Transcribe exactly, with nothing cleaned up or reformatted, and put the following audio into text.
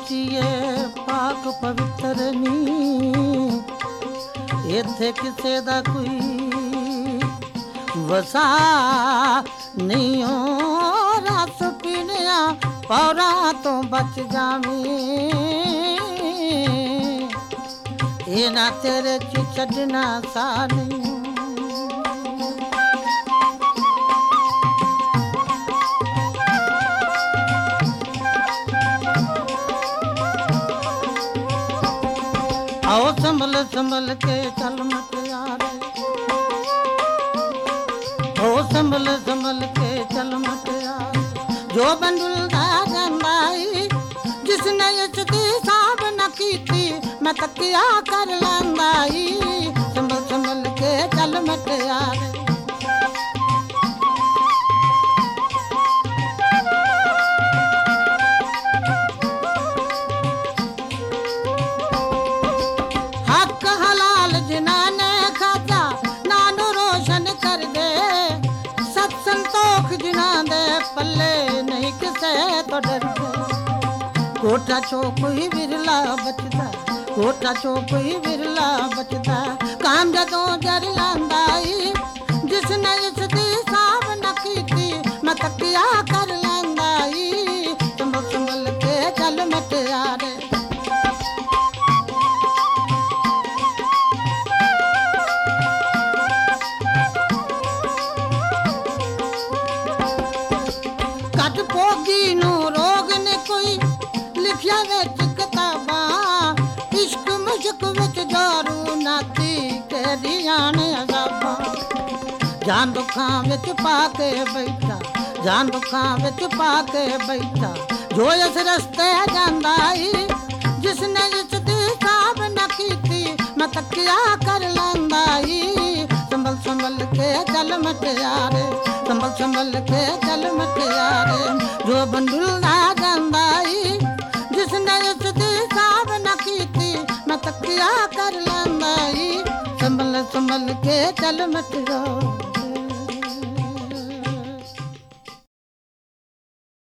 ਧਰਤੀਏ ਪਾਕ ਪਵਿੱਤਰ ਨੀ, ਇੱਥੇ ਕਿਸੇ ਦਾ ਕੋਈ ਵਸਾ ਨਹੀਂ ਓ। ਰਸ ਪੀਣਿਆ ਪੌਰਾਂ ਤੋਂ ਬਚ ਜਾਵੇਂ, ਇਹ ਨਾ ਤੇਰੇ ਚ ਛੱਡਣਾ ਸਾਨੀ। आओ संभल संभल के चल मुटियारे, ओ संभल संभल के चल मुटियारे। जो बंडुलदा गंदाई जिसने इसकी साब न कीती, मैं तकिया कर लंदाई। संभल संभल के चल मुटियारे, पल्ले नहीं किसे तो डरते। कोटा चो कोई विरला बचदा, कोटा चो कोई विरला बचदा। काम जदों जर लांदाई जिसने इसदी साब न कीती, मैं तकिया कर लांदाई। संभल संभल के चल मुटियारे, भोगी नू रोग ने कोई लिखिया विच किताबां। इश्क मुश्क विच दारू नाती तेरियां ने अज़ाबां। जान दुखां विच पा के बैठा, जान दुखां विच पा के बैठा। जो इस रस्ते जांदा ई जिसने इसदी साब न कीती, मैं तकिया कर लैंदा ई। संभल संभल के चल मुटियारे, संभल संभल के चल मुटियारे। जो बंडुलदा गंदाई जिसने इसदी साब न कीती, मैं तकिया कर लैंदा ई। संभल संभल के चल मुटियारे।